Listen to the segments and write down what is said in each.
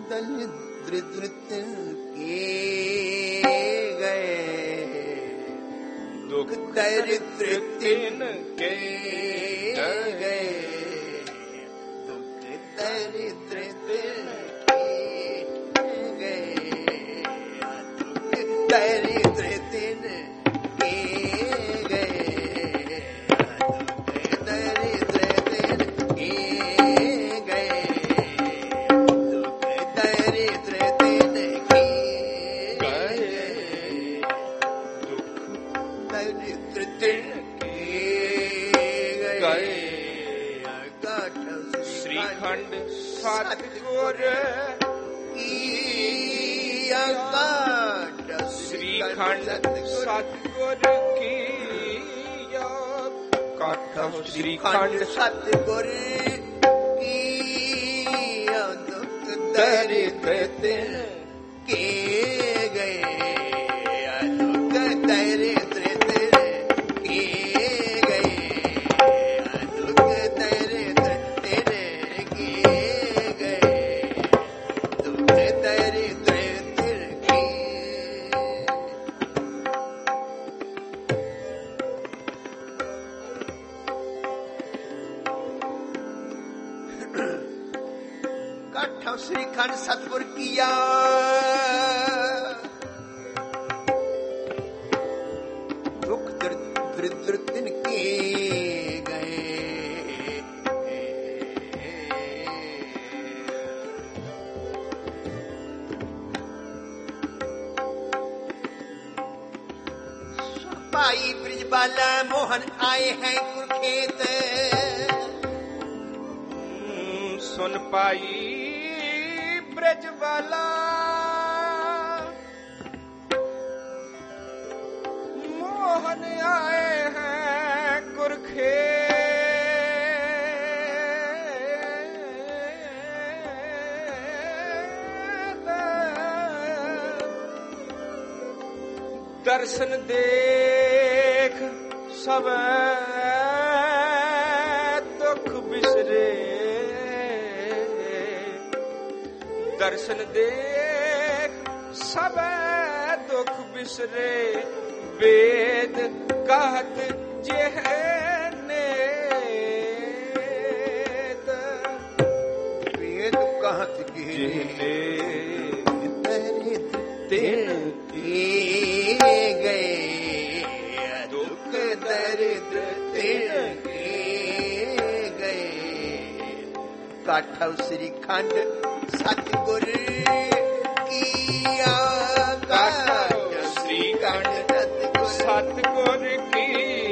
दरिद्र के गए, दुख दरिद्र तिन के गए, दुख दरिद्र तिन के गए, दुख दरिद्र तिन के गए, दुख दरिद्र तिन के गए, दुख दरिद्र तिन के गए, दुख दरिद्र तिन के गए। श्रीखंड सतगुर की अगाध, श्रीखंड सतगुर की अगाध, श्रीखंड सतगुर की दुख दरिद्र तिन के गए, दुख दरिद्र तिन के गए, दुख दरिद्र तिन के गए, दुख दरिद्र तिन के। काठा श्रीखंड सतगुर किया, दुख दरिद्र तिन के गए, भाई ब्रिजबाला मोहन आए हैं कुरुखेत, सुन पाई ब्रजबाला मोहन आए हैं कुरुखेत, दर्शन देख सब दुख बिसरे, दर्शन देख सब दुख बिसरे, वेद कहत जेहने, वेद कहत जेहने, दरिद्र तिन के गए, दुख दरिद्र तिन के गए। काठा श्रीखंड सतगुर की अगाध, श्रीखंड सतगुर की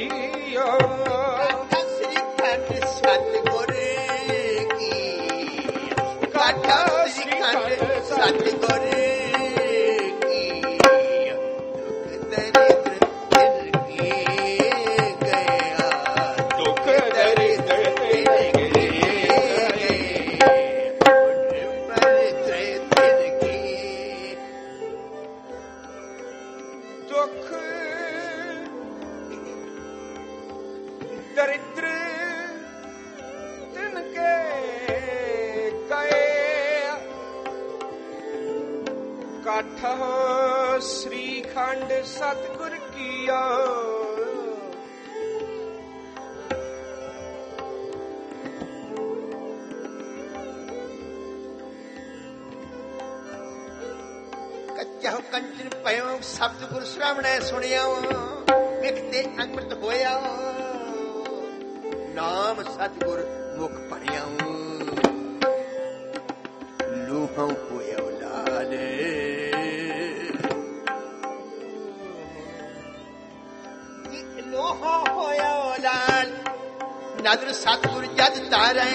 श्रीखंड सतगुर की, काठा श्रीखंड सतगुर की, दुख दरिद्र तिन के गया, दुख दरिद्र तिन के गए, दुख दरिद्र तिन के गए। काठा श्रीखंड सतगुर किया, कच्चा कंचन पयो शब्द गुर श्रवणै सुनिया, विखते अंमृत होया, नाम सतगुर मुख पढ़िया, लूहों होया लाल, लोहों होया लाल, नदर सतगुर जद तारे,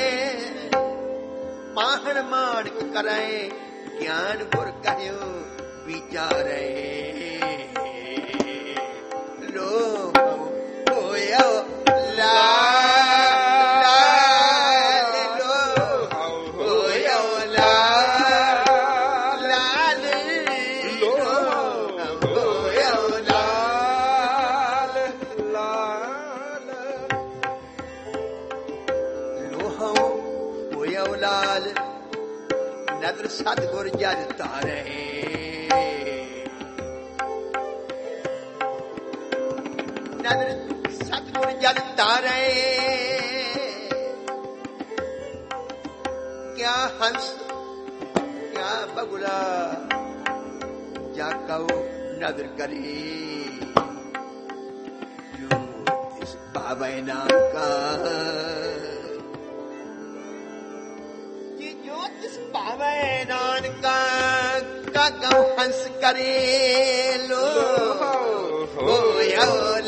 माहन मानक करे, ज्ञान गुर कहयो विचारे, लोह होया लाल, लोह होया लाल, लोह होया लाल, लोह होया लाल, नदर ਨਦਰ ਸਤਿਗੁਰ ਜਦ ਤਾਰੇ ਨਦਰ ਸਤਿਗੁਰ ਜਦ ਤਾਰੇ ਕਿਆ ਹੰਸ ਕਿਆ ਬਗੁਲਾ ਜਾ ਕਉ ਨਦਰ ਕਰੀ ਜੋ ਇਸ ਪਾਵੈ ਨਾਨਕਾ ਭਾਵੇਂ ਨਾਨਕਾ ਕਾਗਉ ਹੰਸ ਕਰੇ ਲੋ ਹੋਇਓ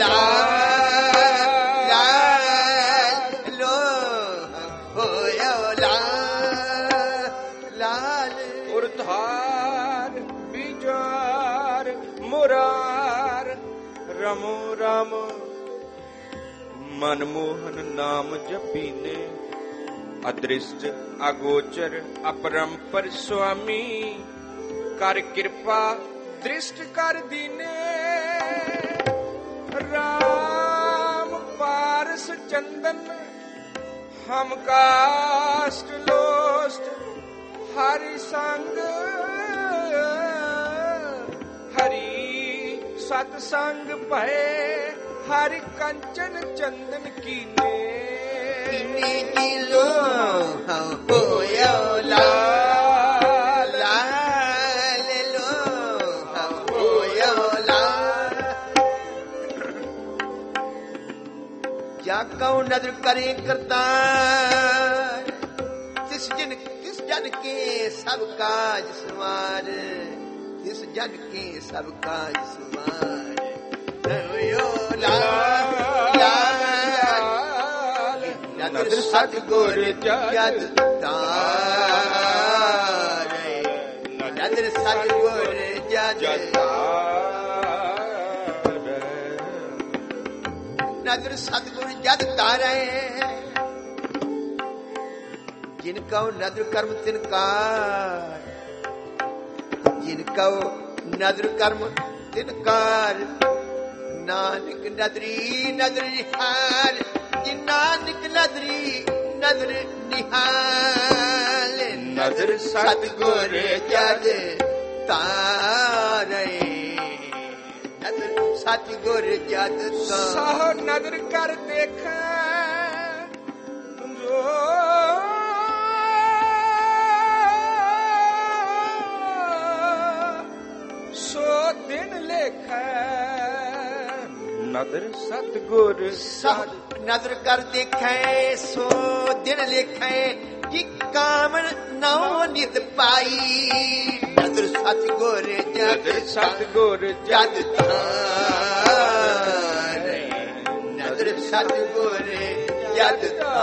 ਲਾਲ ਲੋ ਹੋਇਓ ਲਾਲ ਉਰਧਾਰ ਵਿਚਾਰ ਮੁਰਾਰ ਰਮੋ ਰਮ ਮਨਮੋਹਨ ਨਾਮ ਜਪੀਨੇ ਅਦ੍ਰਿਸ਼ਟ ਅਗੋਚਰ ਅਪਰੰਪਰ ਸੁਆਮੀ ਕਰ ਕਿਰਪਾ ਦ੍ਰਿਸ਼ਟ ਕਰ ਦੀਨੇ ਰਾਮ ਪਾਰਸ ਚੰਦਨ ਹਮ ਕਾਸ਼ਟ ਲੋਸਟ ਹਰਿ ਸੰਗ ਹਰੀ ਸਤ ਸੰਗ ਭਏ ਹਰਿ ਕੰਚਨ ਚੰਦਨ ਕੀਨੇ ਕੀ ਲੋ ਹੋਇਓ ਲਾਲ ਲੋ ਹੋਇਓ ਲਾਲ ਜਾ ਕਉ ਨਦਰ ਕਰੇ ਕਰਤਾਰ ਤਿਸ ਜਨ ਕੇ ਸਭ ਕਾਜ ਸਵਾਰ ਤਿਸ ਜਨ ਕੇ ਸਭ ਕਾਜ ਸਵਾਰ ਹੋਇਓ ਲਾਲ ਨਦਰ ਸਤਿਗੁਰ ਜਦ ਤਾਰੇ ਨਦਰ ਸਤਿਗੁਰ ਜਦ ਤਾਰੇ ਨਦਰ ਸਤਿਗੁਰ ਜਦ ਤਾਰੇ ਜਿਨ ਕਉ ਨਦਰ ਕਰਮ ਤਿਨਕਾਰ ਜਿਨ ਕਉ ਨਦਰ ਕਰਮ ਤਿਨਕਾਰ ਨਾਨਕ ਨਦਰੀ ਨਦਰ ਨਿਹਾਲ ਨਾਨਕ ਨਦਰੀ ਨਦਰ ਨਿਹਾਲ ਨਦਰ ਸਤਿਗੁਰ ਜਦ ਤਾਰੇ ਨਦਰ ਸਤਿਗੁਰ ਜਦ ਸਾਹ ਨਦਰ ਕਰ ਦੇਖੈ ਸੋ ਦਿਨ ਲੇਖੈ ਨਦਰ ਸਤਿਗੁਰ ਨਦਰ ਕਰ ਦੇਖੈ ਸੋ ਦਿਨ ਲੇਖੈ ਕਿ ਕਾਮਨ ਨਉ ਨਿਤ ਪਾਈ ਨਦਰ ਸਤਿਗੁਰ ਜਦ ਜਦ ਤਾਰੇ ਨਦਰ ਸਤਿਗੁਰ ਜਦ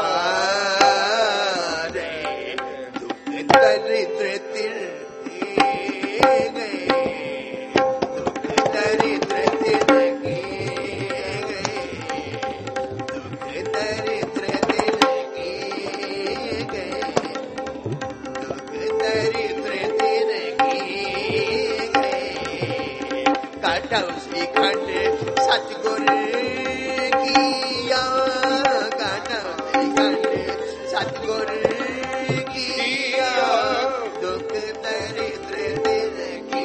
ਤਾਰੇ ਦੁਖ ਦਰਿਦ੍ਰ ਤਿਰ ਗਏ ਦੁਖ ਦਰਿਦ੍ਰ ਤਿਰ ਉਸੀ ਖੰਡ ਸਤਿਗੁਰ ਕੀਆ ਗਾਣਾ ਉਸੀ ਖੰਡ ਸਤਿਗੁਰ ਕੀਆ ਦੁਖ ਦਰਿਦ੍ਰ ਦਿਨ ਕੀ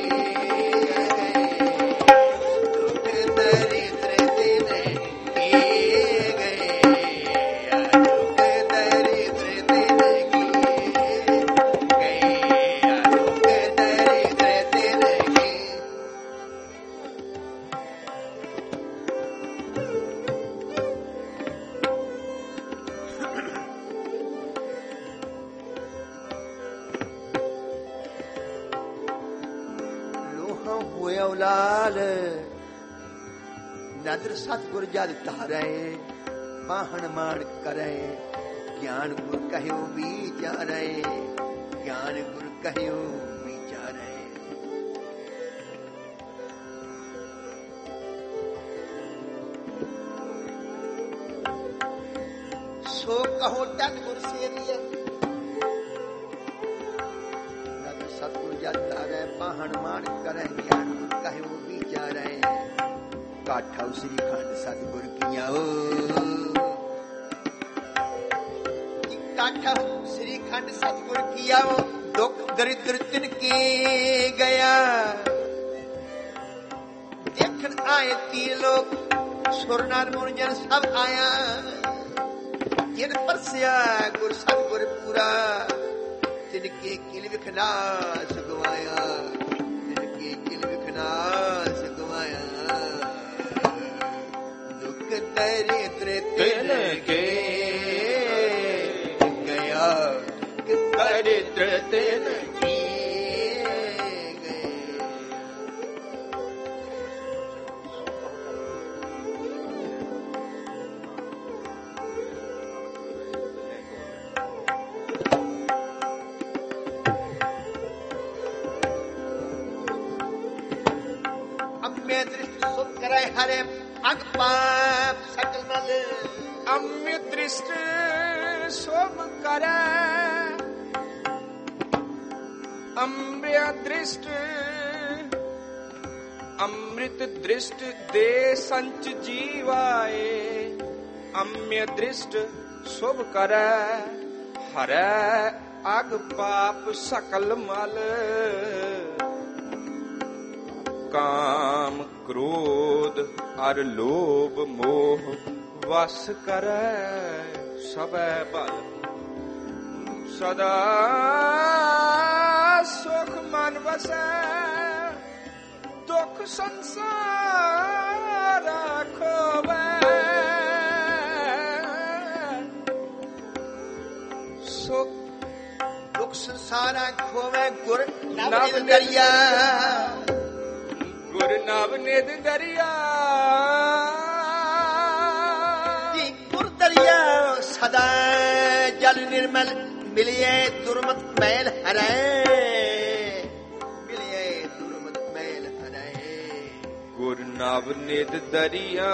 ਦੁਖ ਦਰਿਦ੍ਰ ਦਿਨ ਕੀ ਗਏ ਦੁਖ ਦਰਿਦ੍ਰ ਦਿਨ ਕੀ ਗਏ ਦੁਖ ਦਰਿਦ੍ਰ ਦਿਨ ਕੀ ਹੋਇਓ ਲਾਲ ਨਦਰ ਸਤਿਗੁਰ ਜਦ ਤਾਰੇ ਪਾਹਣ ਮਾਣ ਕਰੇ ਗਿਆਨ ਗੁਰ ਕਹਿਓ ਵਿਚਾਰੇ ਗਿਆਨ ਗੁਰ ਕਹਿਓ ਵਿਚਾਰੇ ਸੋ ਕਹੋ ਤਨ ਗੁਰ ਸੇਵੀਏ ਨਦਰ ਸਤਿਗੁਰ ਜਦ ਤਾਰੇ ਪਾਹਣ ਮਾਣ ਕਰੇ ਗਿਆਨ ਗੁਰ ਕਹਿਓ ਵਿਚਾਰੇ ਕਾਠਾ ਸ੍ਰੀ ਖੰਡ ਸਤਿਗੁਰ ਕੀਆ ਕਾਠਾ ਸ੍ਰੀ ਖੰਡ ਸਤਿਗੁਰ ਕੀਆ दुख दरिद्र तिनके गया, देखन आए तीन लोग सुर नार मुनिजन सब आया। जिन परसिया गुर सतगुर पूरा, तिनके किल विखना सुगवाया, तिनके किल विखना सुगवाया। दुख दरिद्र तिनके गया, दरिद्र तिनके हरे अग पाप सकल मल। अम्य दृष्ट सोम करे, अम्य दृष्ट अमृत दृष्ट दे संच जीवाए। अम्य दृष्ट शुभ करे, हरे अग पाप सकल मल। काम क्रोध अर लोभ मोह वस करे, सबे बल सदा सुख मन बसै। दुख संसार खोवे, सुख दुख संसार खोवे। गुर नव दरिया, गुर नव निध दरिया। गुर दरिया सदा जल निर्मल, मिलिए दुर्मत मैल हरै, मिलिए दुर्मत मैल हरै। गुर नव निध दरिया,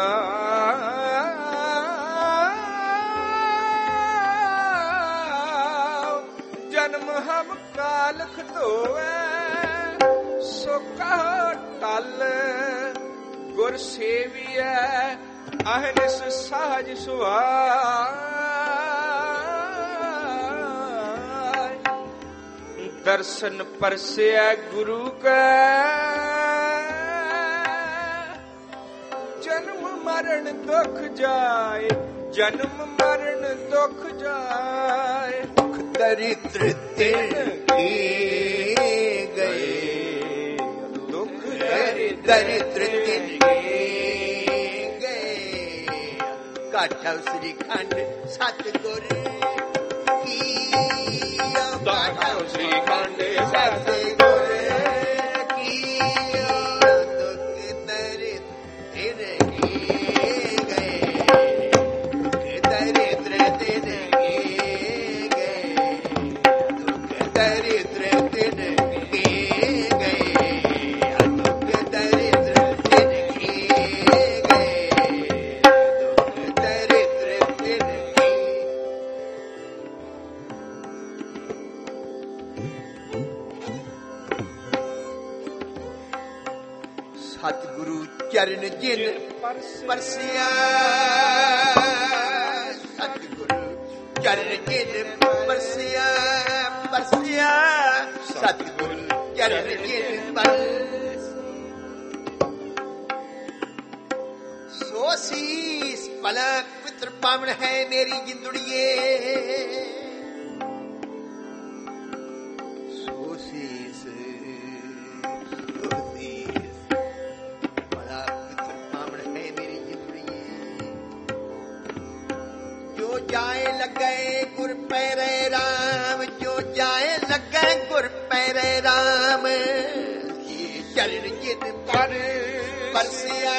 जन्म हम कालख धोवे। सो कहो टल गुर सेविया, अहनिस सहज सुभाय। दर्शन परसिया गुरु का, जन्म मरण दुख जाए, जन्म मरण दुख जाए। दुख दरिद्र तिनके गए, दुख दरिद्र तिनके गए। काठा श्रीखंड सतगुर की, काठा श्रीखंड सतगुर की। दुख दरिद्र तिनके गए, दुख दरिद्र तिनके गए, दुख दरिद्र तिनके गए, दुख दरिद्र तिनके गए, दुख दरिद्र तिनके। सतगुरु चरण जिन परसिया, सतगुरु चरण जिन परसिया, परसिया सतगुरु चरण जिन परसिया। सो शीस पलक पितृ पावन है मेरी जिंदड़िए, सो शीस जाए लगे गुर पैरे राम, जो जाए लगे गुर पैरे राम। चरण जिन पर परसिया,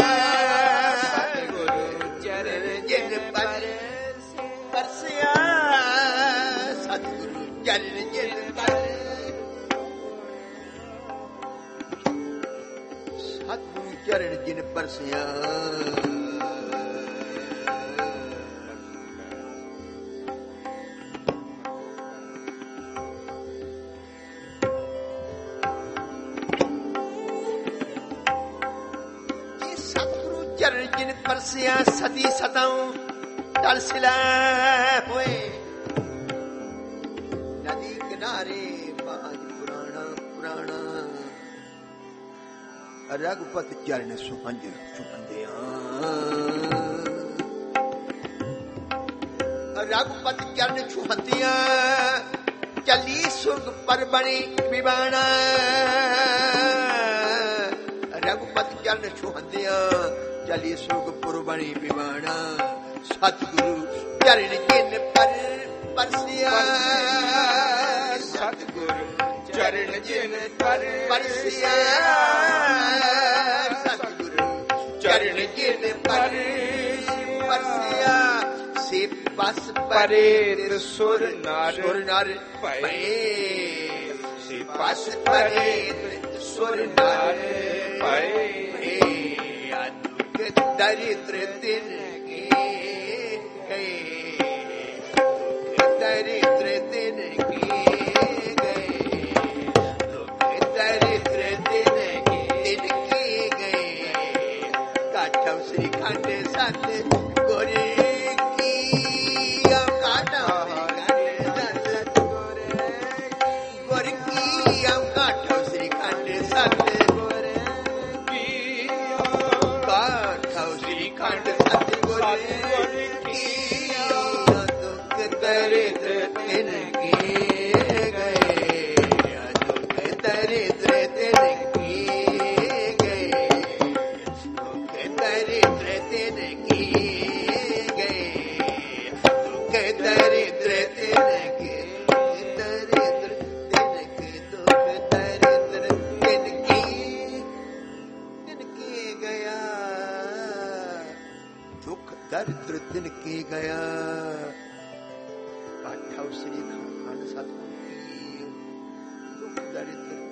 सतगुरु चरण जिन पर परसिया, सतगुरु चरण जिन पर, सतगुरु चरण जिन परसिया। परसिया सती सताऊं तलसिला हुए, नदी किनारे आज पुराण रघुपति चरण सुहंज सुहंदिया रघुपति चरण सुहंदिया चली सुर्ग पर बनी विवाना रघुपति चरण सुहंदिया चली सुर्ग पर बनी विवाना सतगुरु चरण जिन पर परसिया सतगुरु चरण जिन पर परसिया सतगुरु चरण जिन पर परसिया से बस परे सुर नर पए से बस परे सुर नर पए दुख दरिद्र दिन दरिद्र दिन की गए दरिद्र दिन की गए काठव श्री खंड सत गोरे की काठव सत गोरे की काठव श्री खंड सत गोरे की काठव श्री खंड सत गोरे की दरिद्र दिन की गए दुख दरिद्र दिन की गए दुख दरिद्र दिन की गए दुख दरिद्र दिन की दरिद्र दिन की दुख दरिद्र दिन की गया दुख दरिद्र दिन की गया काठव श्री खंड सतगुरु की दुख दरिद्र